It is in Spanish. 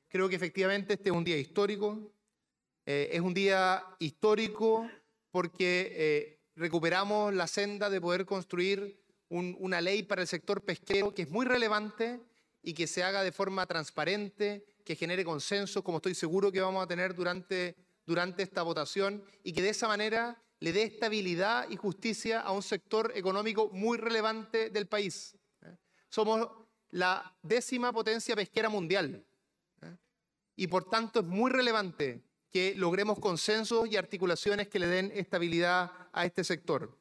Creo que efectivamente este es un día histórico. Es un día histórico porque recuperamos la senda de poder construir una ley para el sector pesquero que es muy relevante y que se haga de forma transparente, que genere consenso, como estoy seguro que vamos a tener durante esta votación, y que de esa manera le dé estabilidad y justicia a un sector económico muy relevante del país. Somos la 10ª potencia pesquera mundial y por tanto es muy relevante que logremos consensos y articulaciones que le den estabilidad a este sector.